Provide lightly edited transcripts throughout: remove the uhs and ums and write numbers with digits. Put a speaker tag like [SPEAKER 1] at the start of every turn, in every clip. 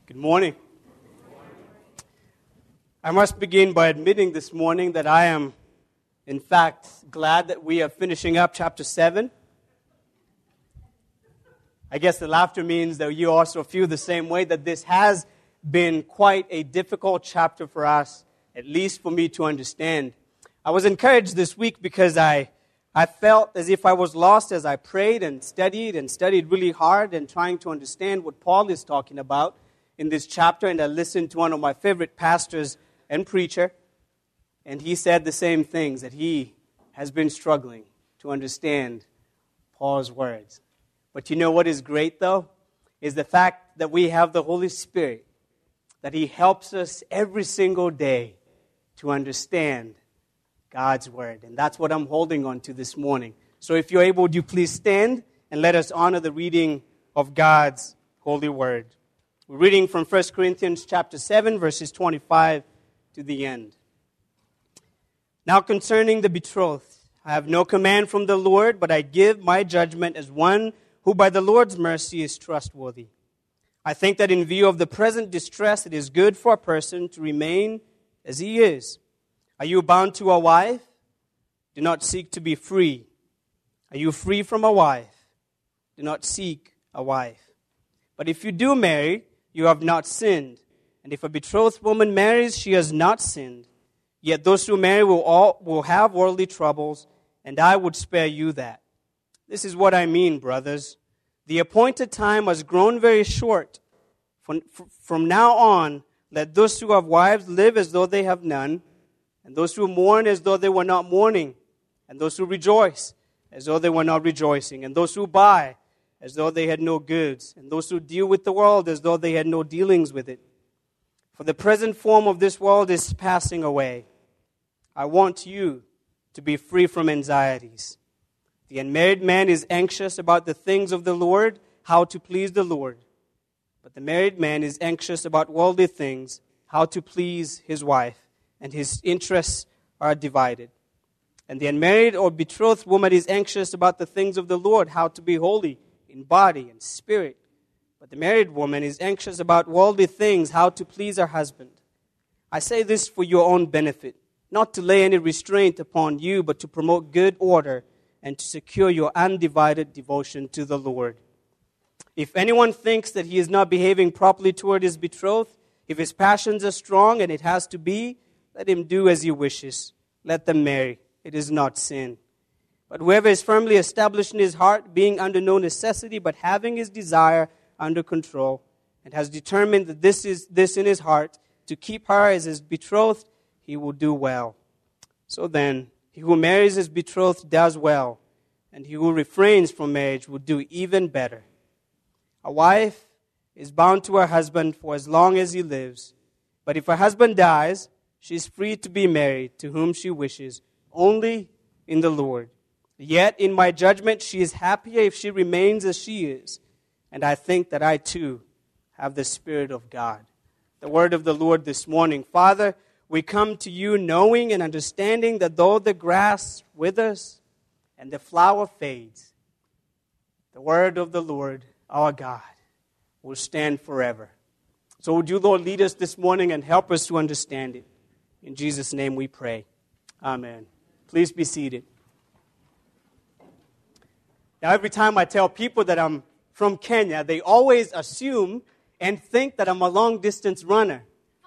[SPEAKER 1] Good morning. I must begin by admitting this morning that I am, in fact, glad that we are finishing up chapter 7. I guess the laughter means that you also feel the same way, that this has been quite a difficult chapter for us, at least for me to understand. I was encouraged this week because I felt as if I was lost as I prayed and studied really hard and trying to understand what Paul is talking about in this chapter. And I listened to one of my favorite pastors and preacher, and he said the same things, that he has been struggling to understand Paul's words. But you know what is great, though, is the fact that we have the Holy Spirit, that He helps us every single day to understand God's Word. And that's what I'm holding on to this morning. So if you're able, would you please stand and let us honor the reading of God's holy Word. We're reading from 1 Corinthians chapter 7, verses 25 to the end. Now concerning the betrothed, I have no command from the Lord, but I give my judgment as one who by the Lord's mercy is trustworthy. I think that in view of the present distress, it is good for a person to remain as he is. Are you bound to a wife? Do not seek to be free. Are you free from a wife? Do not seek a wife. But if you do marry, you have not sinned. And if a betrothed woman marries, she has not sinned. Yet those who marry will have worldly troubles, and I would spare you that. This is what I mean, brothers. The appointed time has grown very short. From now on, let those who have wives live as though they have none, and those who mourn as though they were not mourning, and those who rejoice as though they were not rejoicing, and those who buy as though they had no goods, and those who deal with the world as though they had no dealings with it. For the present form of this world is passing away. I want you to be free from anxieties. The unmarried man is anxious about the things of the Lord, how to please the Lord. But the married man is anxious about worldly things, how to please his wife, and his interests are divided. And the unmarried or betrothed woman is anxious about the things of the Lord, how to be holy in body and spirit. But the married woman is anxious about worldly things, how to please her husband. I say this for your own benefit, not to lay any restraint upon you, but to promote good order and to secure your undivided devotion to the Lord. If anyone thinks that he is not behaving properly toward his betrothed, if his passions are strong and it has to be, let him do as he wishes. Let them marry. It is not sin. But whoever is firmly established in his heart, being under no necessity, but having his desire under control, and has determined that this in his heart, to keep her as his betrothed, he will do well. So then, he who marries his betrothed does well, and he who refrains from marriage will do even better. A wife is bound to her husband for as long as he lives, but if her husband dies, she is free to be married to whom she wishes, only in the Lord. Yet, in my judgment, she is happier if she remains as she is. And I think that I, too, have the Spirit of God. The word of the Lord this morning. Father, we come to you knowing and understanding that though the grass withers and the flower fades, the word of the Lord, our God, will stand forever. So would you, Lord, lead us this morning and help us to understand it. In Jesus' name we pray. Amen. Please be seated. Now, every time I tell people that I'm from Kenya, they always assume and think that I'm a long-distance runner.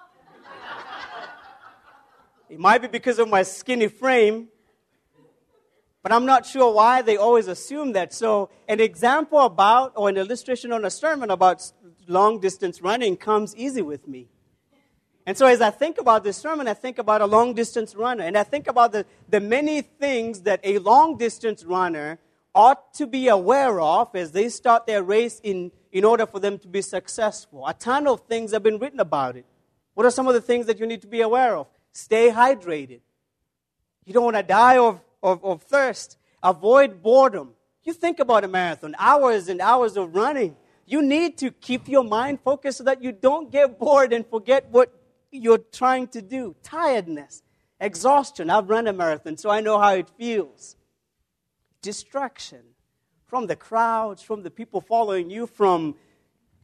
[SPEAKER 1] It might be because of my skinny frame, but I'm not sure why they always assume that. So an example about, or an illustration on a sermon about long-distance running comes easy with me. And so as I think about this sermon, I think about a long-distance runner, and I think about the many things that a long-distance runner ought to be aware of as they start their race in order for them to be successful. A ton of things have been written about it. What are some of the things that you need to be aware of? Stay hydrated. You don't want to die of thirst. Avoid boredom. You think about a marathon, hours and hours of running. You need to keep your mind focused so that you don't get bored and forget what you're trying to do. Tiredness, exhaustion. I've run a marathon, so I know how it feels. Distraction from the crowds, from the people following you, from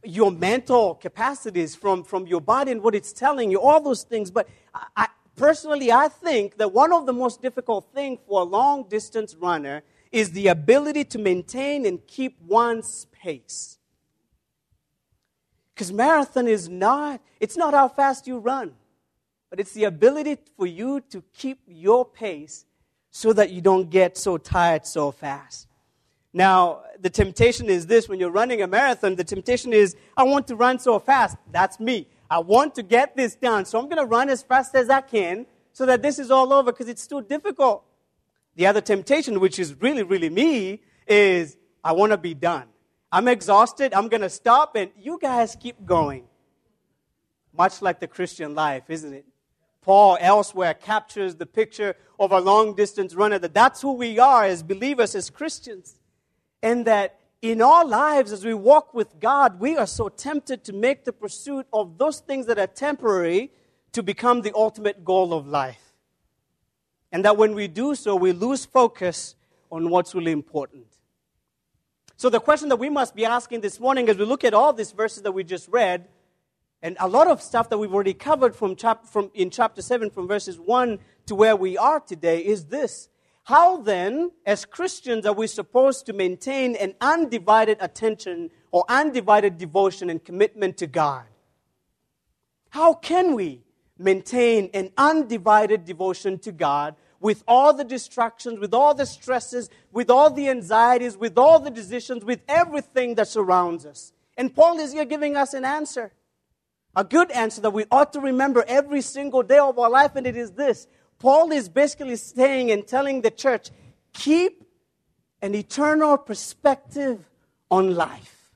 [SPEAKER 1] your mental capacities, from your body and what it's telling you, all those things. But personally, I think that one of the most difficult things for a long-distance runner is the ability to maintain and keep one's pace. Because marathon it's not how fast you run, but it's the ability for you to keep your pace so that you don't get so tired so fast. Now, the temptation is this: when you're running a marathon, the temptation is, I want to run so fast. That's me. I want to get this done, so I'm going to run as fast as I can so that this is all over, because it's too difficult. The other temptation, which is really, really me, is I want to be done. I'm exhausted. I'm going to stop, and you guys keep going. Much like the Christian life, isn't it? Paul elsewhere captures the picture of a long-distance runner, that's who we are as believers, as Christians. And that in our lives, as we walk with God, we are so tempted to make the pursuit of those things that are temporary to become the ultimate goal of life. And that when we do so, we lose focus on what's really important. So the question that we must be asking this morning as we look at all these verses that we just read, and a lot of stuff that we've already covered in chapter 7, from verses 1 to where we are today, is this: how then, as Christians, are we supposed to maintain an undivided attention or undivided devotion and commitment to God? How can we maintain an undivided devotion to God with all the distractions, with all the stresses, with all the anxieties, with all the decisions, with everything that surrounds us? And Paul is here giving us an answer. A good answer that we ought to remember every single day of our life, and it is this. Paul is basically saying and telling the church, keep an eternal perspective on life.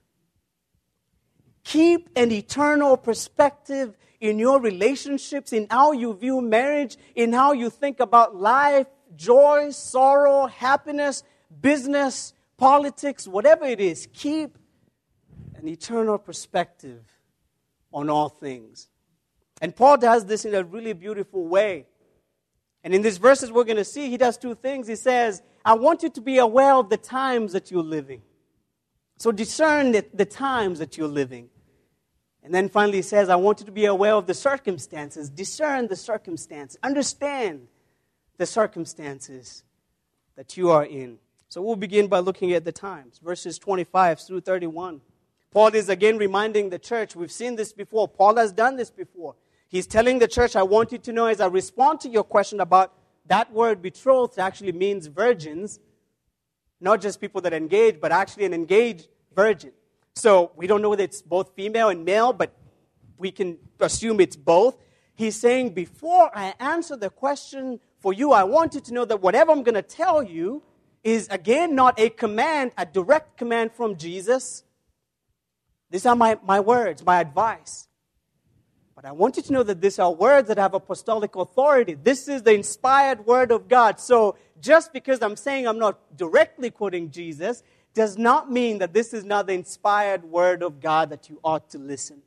[SPEAKER 1] Keep an eternal perspective in your relationships, in how you view marriage, in how you think about life, joy, sorrow, happiness, business, politics, whatever it is. Keep an eternal perspective on all things. And Paul does this in a really beautiful way. And in these verses we're going to see, he does two things. He says, I want you to be aware of the times that you're living. So discern the times that you're living. And then finally he says, I want you to be aware of the circumstances. Discern the circumstances. Understand the circumstances that you are in. So we'll begin by looking at the times. Verses 25 through 31. Paul is again reminding the church, we've seen this before. Paul has done this before. He's telling the church, I want you to know, as I respond to your question about that word betrothed actually means virgins. Not just people that engage, but actually an engaged virgin. So we don't know whether it's both female and male, but we can assume it's both. He's saying, before I answer the question for you, I want you to know that whatever I'm going to tell you is, again, not a command, a direct command from Jesus. These are my words, my advice. But I want you to know that these are words that have apostolic authority. This is the inspired word of God. So just because I'm saying I'm not directly quoting Jesus does not mean that this is not the inspired word of God that you ought to listen.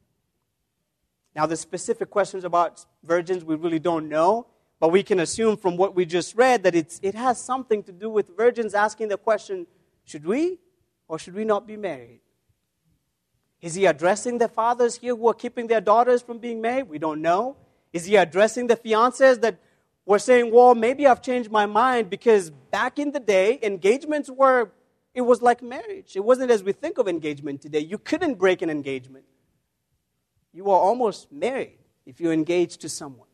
[SPEAKER 1] Now, the specific questions about virgins we really don't know, but we can assume from what we just read that it has something to do with virgins asking the question, should we or should we not be married? Is he addressing the fathers here who are keeping their daughters from being married? We don't know. Is he addressing the fiancés that were saying, well, maybe I've changed my mind, because back in the day, engagements it was like marriage. It wasn't as we think of engagement today. You couldn't break an engagement. You were almost married if you engaged to someone.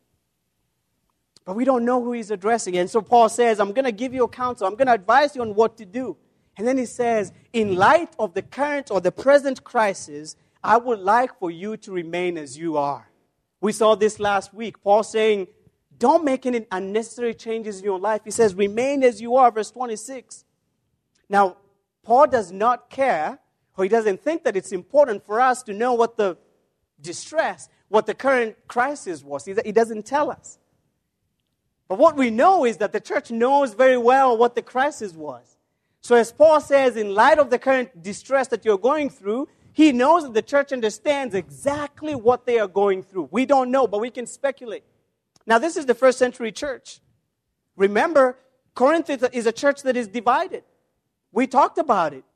[SPEAKER 1] But we don't know who he's addressing. And so Paul says, I'm going to give you a counsel. I'm going to advise you on what to do. And then he says, in light of the current or the present crisis, I would like for you to remain as you are. We saw this last week. Paul saying, don't make any unnecessary changes in your life. He says, remain as you are, verse 26. Now, Paul does not care, or he doesn't think that it's important for us to know what the distress, what the current crisis was. He doesn't tell us. But what we know is that the church knows very well what the crisis was. So as Paul says, in light of the current distress that you're going through, he knows that the church understands exactly what they are going through. We don't know, but we can speculate. Now, this is the first century church. Remember, Corinth is a church that is divided. We talked about it.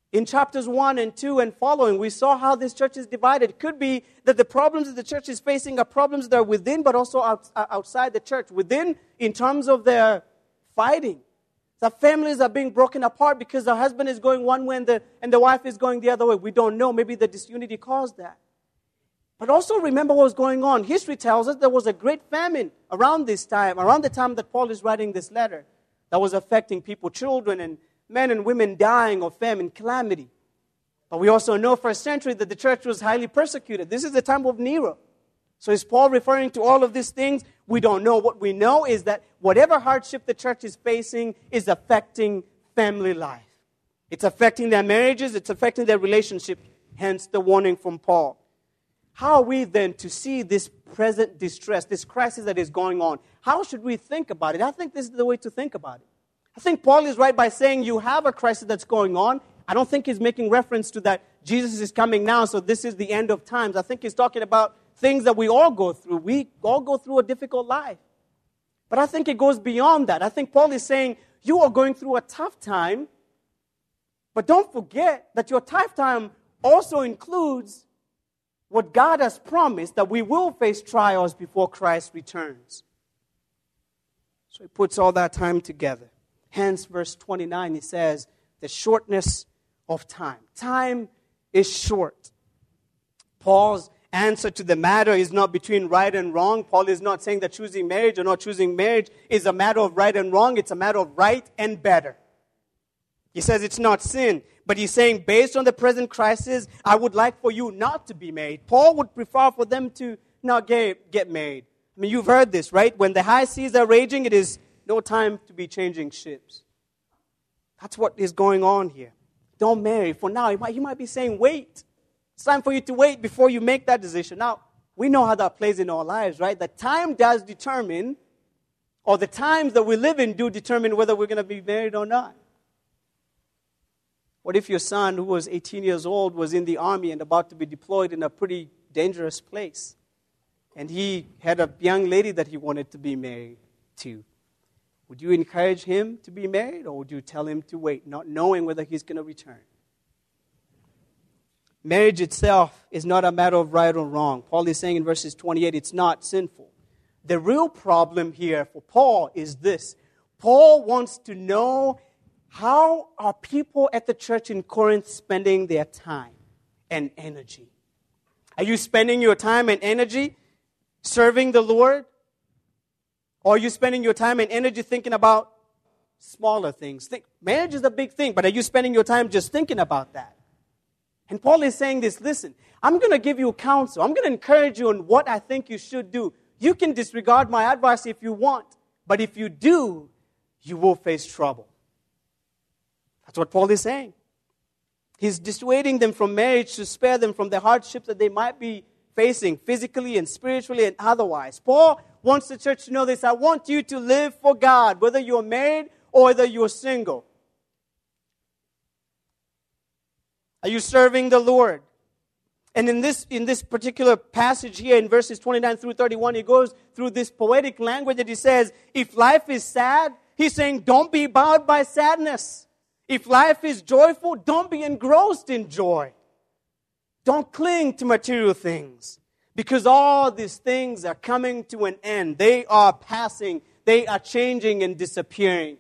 [SPEAKER 1] In chapters 1 and 2 and following, we saw how this church is divided. It could be that the problems that the church is facing are problems that are within, but also outside the church. Within, in terms of their fighting. The families are being broken apart because the husband is going one way and the wife is going the other way. We don't know. Maybe the disunity caused that. But also remember what was going on. History tells us there was a great famine around this time, around the time that Paul is writing this letter, that was affecting people, children and men and women dying of famine, calamity. But we also know first century that the church was highly persecuted. This is the time of Nero. So is Paul referring to all of these things? We don't know. What we know is that whatever hardship the church is facing is affecting family life. It's affecting their marriages. It's affecting their relationship. Hence the warning from Paul. How are we then to see this present distress, this crisis that is going on? How should we think about it? I think this is the way to think about it. I think Paul is right by saying you have a crisis that's going on. I don't think he's making reference to that Jesus is coming now, so this is the end of times. I think he's talking about things that we all go through. We all go through a difficult life. But I think it goes beyond that. I think Paul is saying you are going through a tough time, but don't forget that your tough time also includes what God has promised, that we will face trials before Christ returns. So he puts all that time together. Hence, verse 29, he says, the shortness of time. Time is short. Paul's answer to the matter is not between right and wrong. Paul is not saying that choosing marriage or not choosing marriage is a matter of right and wrong. It's a matter of right and better. He says it's not sin. But he's saying, based on the present crisis, I would like for you not to be married. Paul would prefer for them to not get married. I mean, you've heard this, right? When the high seas are raging, it is no time to be changing ships. That's what is going on here. Don't marry. For now, you might be saying, wait. It's time for you to wait before you make that decision. Now, we know how that plays in our lives, right? The time does determine, or the times that we live in do determine whether we're going to be married or not. What if your son, who was 18 years old, was in the army and about to be deployed in a pretty dangerous place? And he had a young lady that he wanted to be married to. Would you encourage him to be married, or would you tell him to wait, not knowing whether he's going to return? Marriage itself is not a matter of right or wrong. Paul is saying in verses 28, it's not sinful. The real problem here for Paul is this. Paul wants to know, how are people at the church in Corinth spending their time and energy? Are you spending your time and energy serving the Lord? Or are you spending your time and energy thinking about smaller things? Marriage is a big thing, but are you spending your time just thinking about that? And Paul is saying this, listen, I'm going to give you counsel. I'm going to encourage you on what I think you should do. You can disregard my advice if you want, but if you do, you will face trouble. That's what Paul is saying. He's dissuading them from marriage to spare them from the hardships that they might be facing physically and spiritually and otherwise. Paul wants the church to know this. I want you to live for God, whether you're married or whether you're single. Are you serving the Lord? And in this particular passage here in verses 29 through 31, he goes through this poetic language that he says, if life is sad, he's saying, don't be bowed by sadness. If life is joyful, don't be engrossed in joy. Don't cling to material things, because all these things are coming to an end. They are passing. They are changing and disappearing.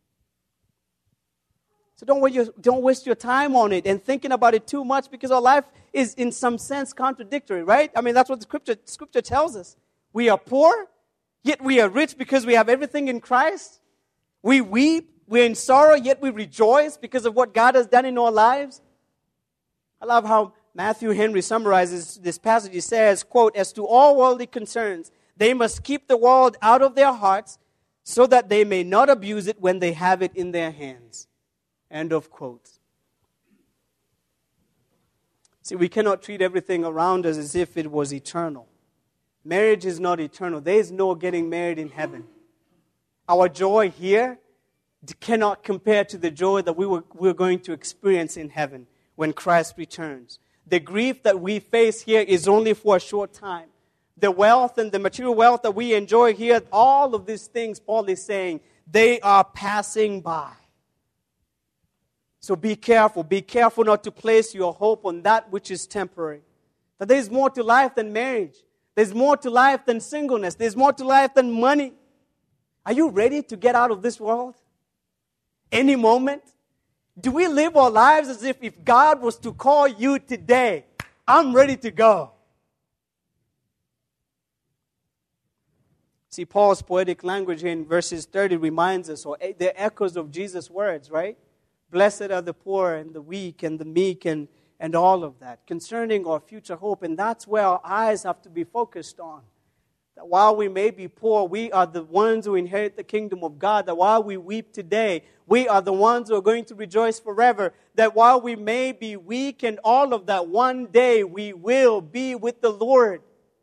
[SPEAKER 1] So don't waste your time on it and thinking about it too much, because our life is in some sense contradictory, right? I mean, that's what the scripture tells us. We are poor, yet we are rich because we have everything in Christ. We weep, we're in sorrow, yet we rejoice because of what God has done in our lives. I love how Matthew Henry summarizes this passage. He says, quote, as to all worldly concerns, they must keep the world out of their hearts so that they may not abuse it when they have it in their hands. End of quote. See, we cannot treat everything around us as if it was eternal. Marriage is not eternal. There is no getting married in heaven. Our joy here cannot compare to the joy that we're going to experience in heaven when Christ returns. The grief that we face here is only for a short time. The wealth and the material wealth that we enjoy here, all of these things, Paul is saying, they are passing by. So be careful. Be careful not to place your hope on that which is temporary. That there is more to life than marriage. There's more to life than singleness. There's more to life than money. Are you ready to get out of this world? Any moment? Do we live our lives as if God was to call you today, I'm ready to go? See, Paul's poetic language here in verses 30 reminds us, or the echoes of Jesus' words, right? Blessed are the poor and the weak and the meek and all of that, concerning our future hope. And that's where our eyes have to be focused on. That while we may be poor, we are the ones who inherit the kingdom of God. That while we weep today, we are the ones who are going to rejoice forever. That while we may be weak and all of that, one day we will be with the Lord.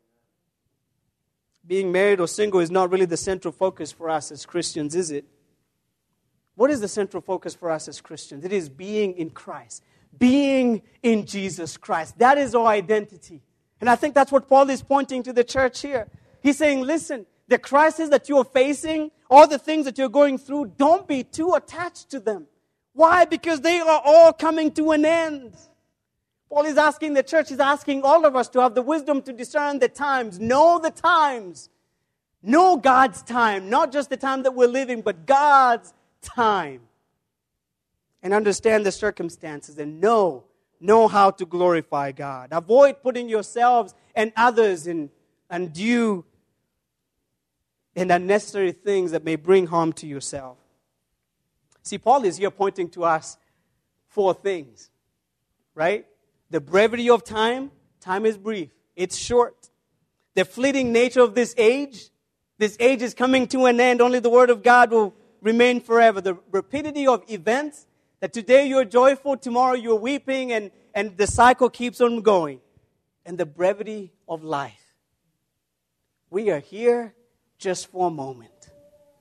[SPEAKER 1] Being married or single is not really the central focus for us as Christians, is it? What is the central focus for us as Christians? It is being in Christ. Being in Jesus Christ. That is our identity. And I think that's what Paul is pointing to the church here. He's saying, listen, the crisis that you're facing, all the things that you're going through, don't be too attached to them. Why? Because they are all coming to an end. Paul is asking the church, he's asking all of us to have the wisdom to discern the times. Know the times. Know God's time. Not just the time that we're living, but God's time. And understand the circumstances and know how to glorify God. Avoid putting yourselves and others in undue and unnecessary things that may bring harm to yourself. See, Paul is here pointing to us 4 things, right? The brevity of time. Time is brief. It's short. The fleeting nature of this age. This age is coming to an end. Only the Word of God will remain forever. The rapidity of events. That today you're joyful, tomorrow you're weeping, and the cycle keeps on going. And the brevity of life. We are here just for a moment.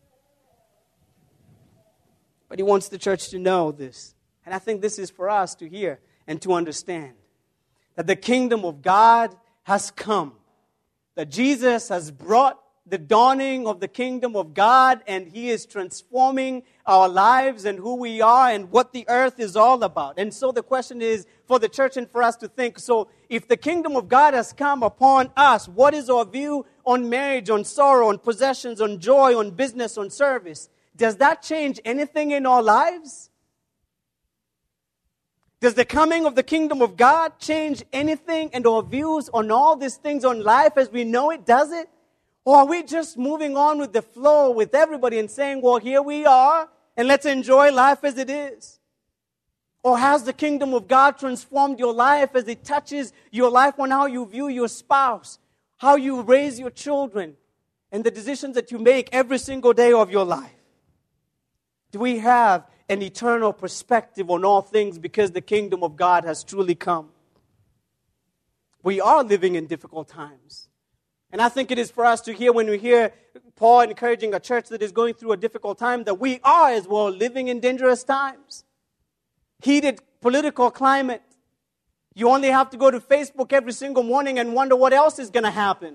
[SPEAKER 1] But he wants the church to know this. And I think this is for us to hear and to understand. That the kingdom of God has come. That Jesus has brought the dawning of the kingdom of God, and He is transforming our lives and who we are and what the earth is all about. And so the question is for the church and for us to think, so if the kingdom of God has come upon us, what is our view on marriage, on sorrow, on possessions, on joy, on business, on service? Does that change anything in our lives? Does the coming of the kingdom of God change anything and our views on all these things on life as we know it? Does it? Or are we just moving on with the flow with everybody and saying, well, here we are, and let's enjoy life as it is? Or has the kingdom of God transformed your life as it touches your life on how you view your spouse, how you raise your children, and the decisions that you make every single day of your life? Do we have an eternal perspective on all things because the kingdom of God has truly come? We are living in difficult times. And I think it is for us to hear when we hear Paul encouraging a church that is going through a difficult time that we are as well living in dangerous times. Heated political climate. You only have to go to Facebook every single morning and wonder what else is going to happen.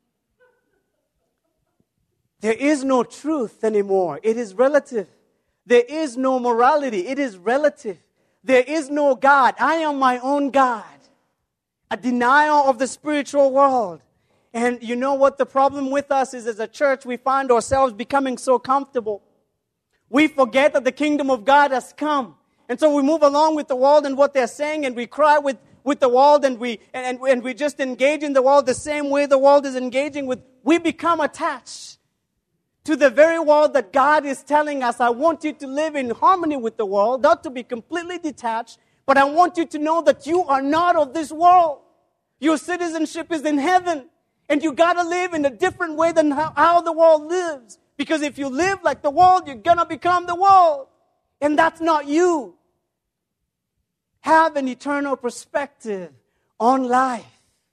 [SPEAKER 1] There is no truth anymore. It is relative. There is no morality. It is relative. There is no God. I am my own God. A denial of the spiritual world. And you know what the problem with us is as a church, we find ourselves becoming so comfortable. We forget that the kingdom of God has come. And so we move along with the world and what they're saying, and we cry with the world, and we just engage in the world the same way the world is engaging with. We become attached to the very world that God is telling us, I want you to live in harmony with the world, not to be completely detached, but I want you to know that you are not of this world. Your citizenship is in heaven. And you got to live in a different way than how the world lives. Because if you live like the world, you're going to become the world. And that's not you. Have an eternal perspective on life.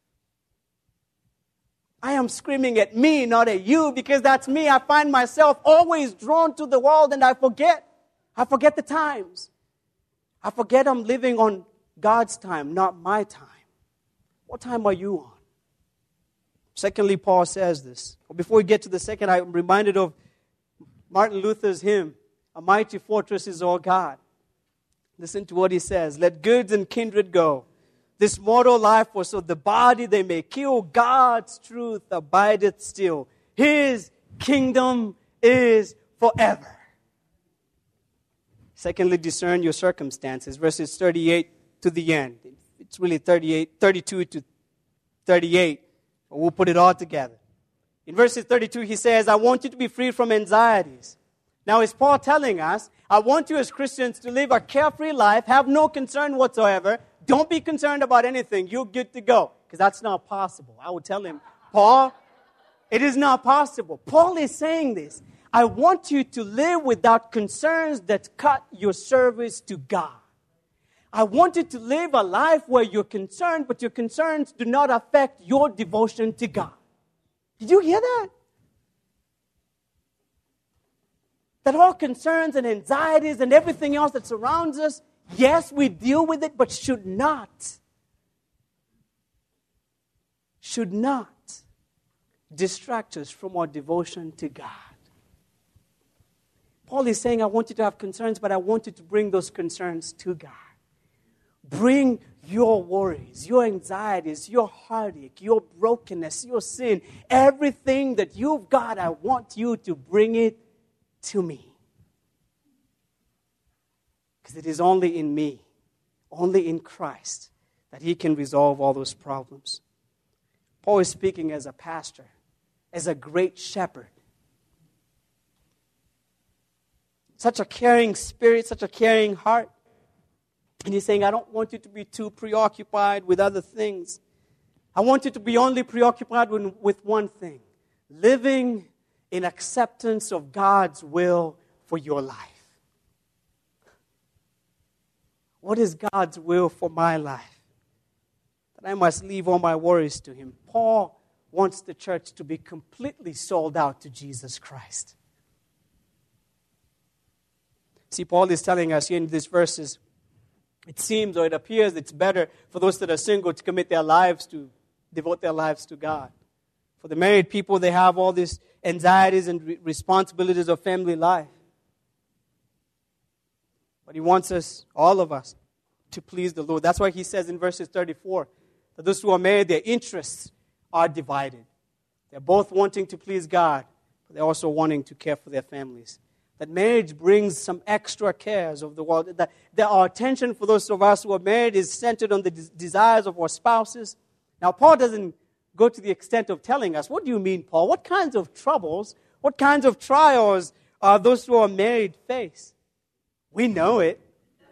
[SPEAKER 1] I am screaming at me, not at you, because that's me. I find myself always drawn to the world and I forget. I forget the times. I forget I'm living on God's time, not my time. What time are you on? Secondly, Paul says this. Before we get to the second, I'm reminded of Martin Luther's hymn, A Mighty Fortress is Our God. Listen to what he says. Let goods and kindred go. This mortal life was so the body they may kill. God's truth abideth still. His kingdom is forever. Secondly, discern your circumstances. Verses 38 to the end. It's really 32 to 38. But we'll put it all together. In verses 32, he says, I want you to be free from anxieties. Now, is Paul telling us, I want you as Christians to live a carefree life, have no concern whatsoever. Don't be concerned about anything. You're good to go. Because that's not possible. I would tell him, Paul, it is not possible. Paul is saying this. I want you to live without concerns that cut your service to God. I want you to live a life where you're concerned, but your concerns do not affect your devotion to God. Did you hear that? That all concerns and anxieties and everything else that surrounds us, yes, we deal with it, but should not distract us from our devotion to God. Paul is saying, I want you to have concerns, but I want you to bring those concerns to God. Bring your worries, your anxieties, your heartache, your brokenness, your sin, everything that you've got, I want you to bring it to me. Because it is only in me, only in Christ, that He can resolve all those problems. Paul is speaking as a pastor, as a great shepherd. Such a caring spirit, such a caring heart. And he's saying, I don't want you to be too preoccupied with other things. I want you to be only preoccupied with one thing. Living in acceptance of God's will for your life. What is God's will for my life? That I must leave all my worries to Him. Paul wants the church to be completely sold out to Jesus Christ. See, Paul is telling us here in these verses, it seems or it appears it's better for those that are single to devote their lives to God. For the married people, they have all these anxieties and responsibilities of family life. But He wants us, all of us, to please the Lord. That's why He says in verses 34, that those who are married, their interests are divided. They're both wanting to please God, but they're also wanting to care for their families. That marriage brings some extra cares of the world. That our attention for those of us who are married is centered on the desires of our spouses. Now, Paul doesn't go to the extent of telling us, what do you mean, Paul? What kinds of troubles, what kinds of trials are those who are married face? We know it.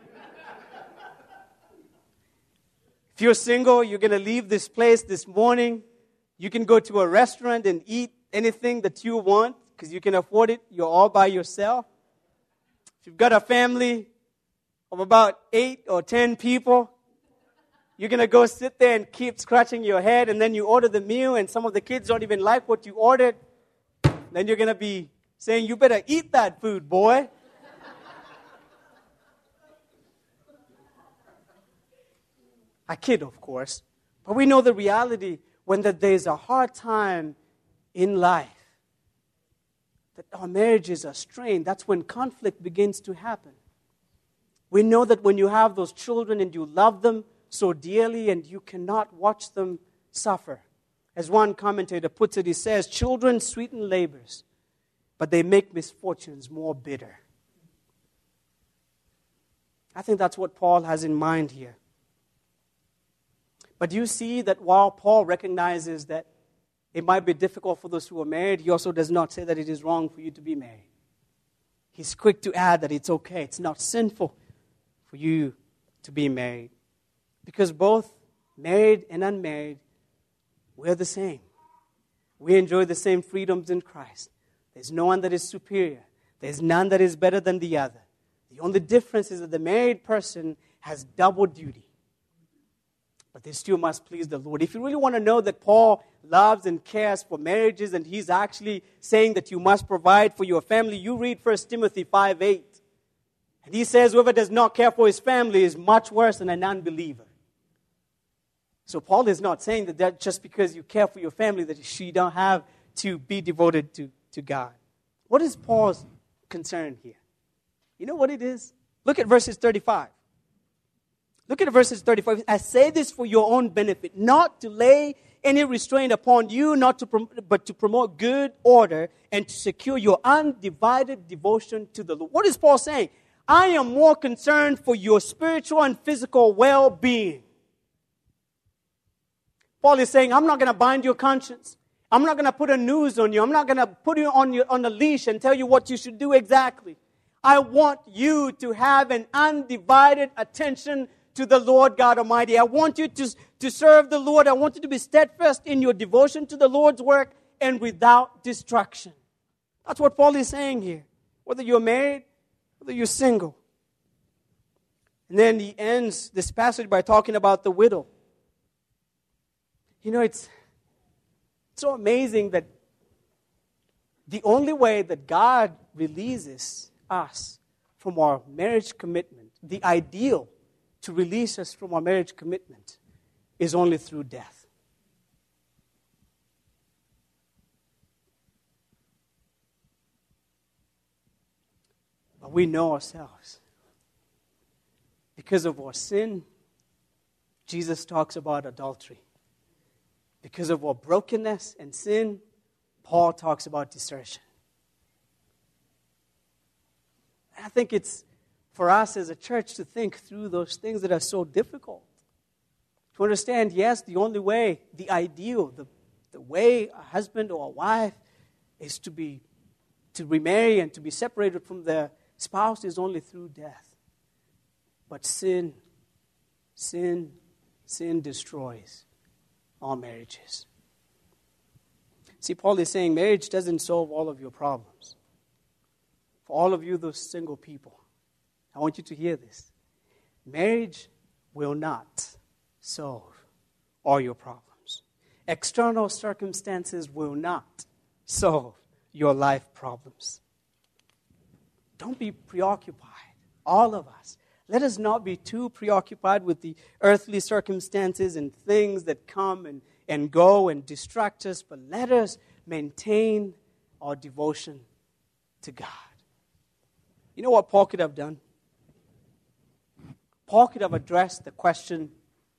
[SPEAKER 1] If you're single, you're going to leave this place this morning. You can go to a restaurant and eat anything that you want because you can afford it. You're all by yourself. If you've got a family of about 8 or 10 people, you're going to go sit there and keep scratching your head, and then you order the meal, and some of the kids don't even like what you ordered. Then you're going to be saying, you better eat that food, boy. I kid, of course. But we know the reality when that there's a hard time in life, that our marriages are strained. That's when conflict begins to happen. We know that when you have those children and you love them so dearly and you cannot watch them suffer. As one commentator puts it, he says, children sweeten labors, but they make misfortunes more bitter. I think that's what Paul has in mind here. But you see that while Paul recognizes that it might be difficult for those who are married, he also does not say that it is wrong for you to be married. He's quick to add that it's okay, it's not sinful for you to be married. Because both married and unmarried, we're the same. We enjoy the same freedoms in Christ. There's no one that is superior. There's none that is better than the other. The only difference is that the married person has double duty. But they still must please the Lord. If you really want to know that Paul loves and cares for marriages and he's actually saying that you must provide for your family, you read 1 Timothy 5:8. And he says, whoever does not care for his family is much worse than an unbeliever. So Paul is not saying that just because you care for your family that you don't have to be devoted to God. What is Paul's concern here? You know what it is? Look at verses 35. Look at verses 35. I say this for your own benefit, not to lay any restraint upon you, but to promote good order and to secure your undivided devotion to the Lord. What is Paul saying? I am more concerned for your spiritual and physical well-being. Paul is saying, I'm not going to bind your conscience. I'm not going to put a noose on you. I'm not going to put you on a leash and tell you what you should do exactly. I want you to have an undivided attention to the Lord God Almighty. I want you to serve the Lord. I want you to be steadfast in your devotion to the Lord's work and without distraction. That's what Paul is saying here. Whether you're married, whether you're single. And then he ends this passage by talking about the widow. You know, it's so amazing that the only way that God releases us from our marriage commitment, the ideal to release us from our marriage commitment, is only through death. But we know ourselves. Because of our sin, Jesus talks about adultery. Because of our brokenness and sin, Paul talks about desertion. I think it's for us as a church to think through those things that are so difficult. To understand, yes, the only way, the ideal, the way a husband or a wife is to remarry and to be separated from their spouse is only through death. But sin destroys all marriages. See, Paul is saying marriage doesn't solve all of your problems. For all of you, those single people, I want you to hear this. Marriage will not solve all your problems. External circumstances will not solve your life problems. Don't be preoccupied, all of us. Let us not be too preoccupied with the earthly circumstances and things that come and go and distract us, but let us maintain our devotion to God. You know what Paul could have done? Paul could have addressed the question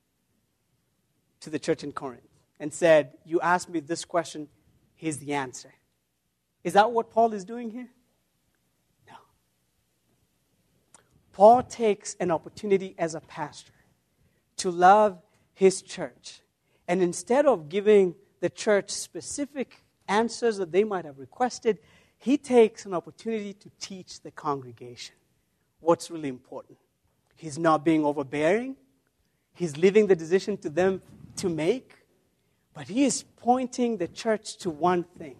[SPEAKER 1] to the church in Corinth and said, you asked me this question, here's the answer. Is that what Paul is doing here? No. Paul takes an opportunity as a pastor to love his church. And instead of giving the church specific answers that they might have requested, he takes an opportunity to teach the congregation what's really important. He's not being overbearing. He's leaving the decision to them to make. But he is pointing the church to one thing.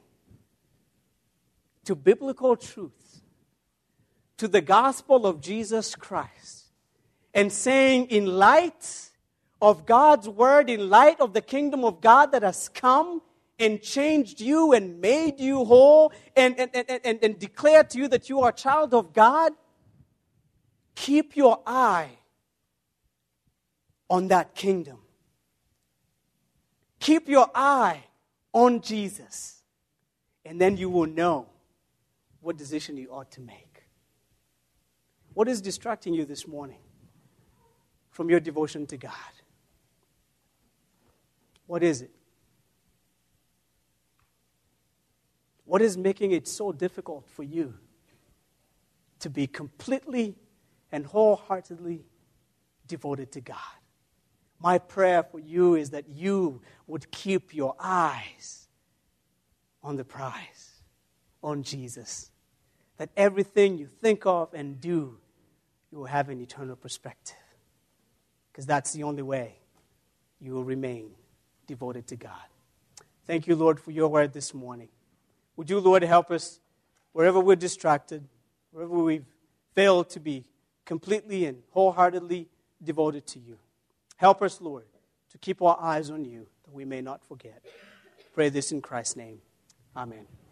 [SPEAKER 1] To biblical truth. To the gospel of Jesus Christ. And saying, in light of God's word, in light of the kingdom of God that has come and changed you and made you whole and declared to you that you are a child of God, keep your eye on that kingdom. Keep your eye on Jesus. And then you will know what decision you ought to make. What is distracting you this morning from your devotion to God? What is it? What is making it so difficult for you to be completely and wholeheartedly devoted to God? My prayer for you is that you would keep your eyes on the prize, on Jesus. That everything you think of and do, you will have an eternal perspective. Because that's the only way you will remain devoted to God. Thank you, Lord, for your word this morning. Would you, Lord, help us wherever we're distracted, wherever we've failed to be completely and wholeheartedly devoted to you. Help us, Lord, to keep our eyes on you, that we may not forget. Pray this in Christ's name. Amen.